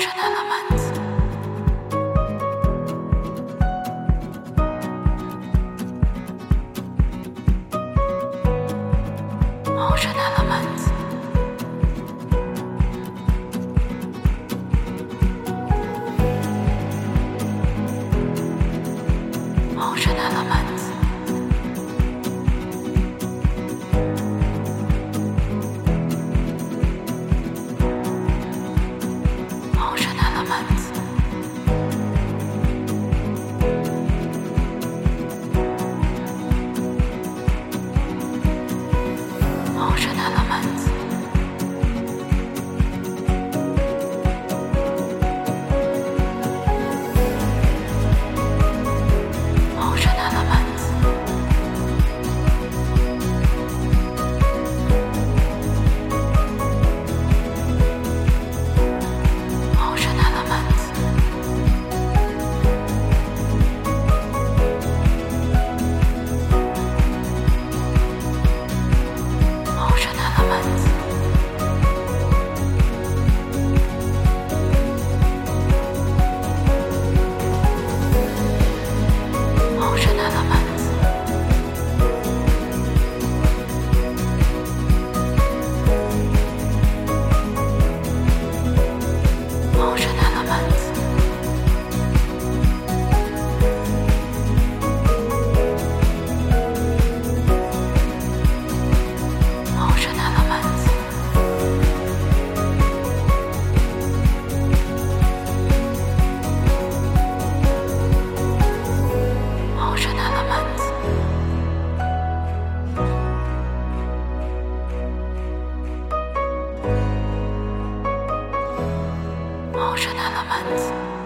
Ocean Elements. Ocean Elements. Ocean Elements. Ocean Elements. Ocean Elements. Ocean Elements. Ocean Elements. Ocean Elements. Ocean Elements. Ocean Elements. Ocean Elements. Ocean Elements. Ocean Elements.